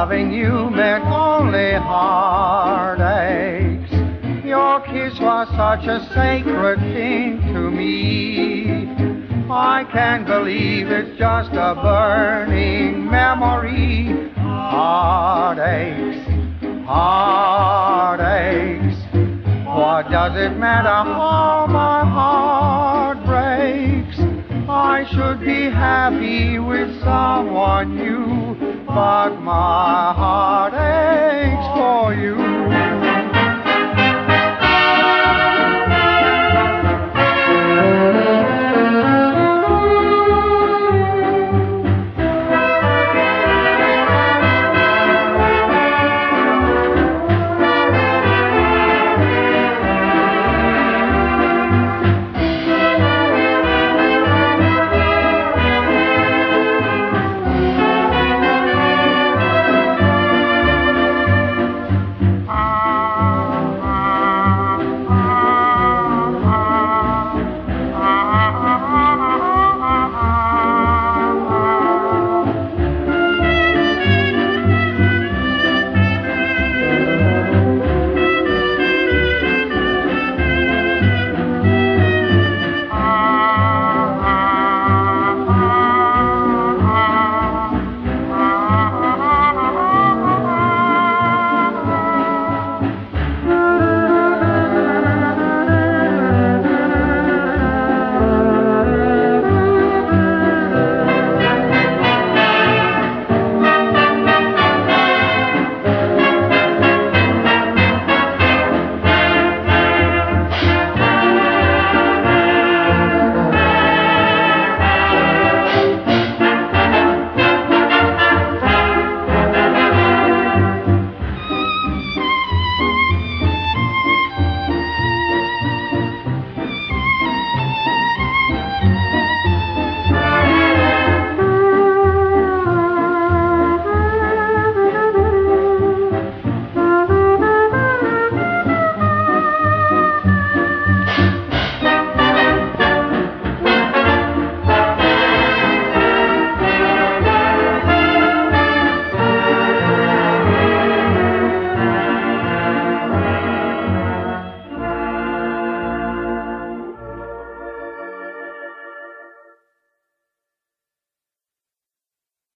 Loving you meant only heartaches. Your kiss was such a sacred thing to me. I can't believe it's just a burning memory. Heartaches, heartaches. What does it matter how my heart breaks? I should be happy with someone new, but my heart aches.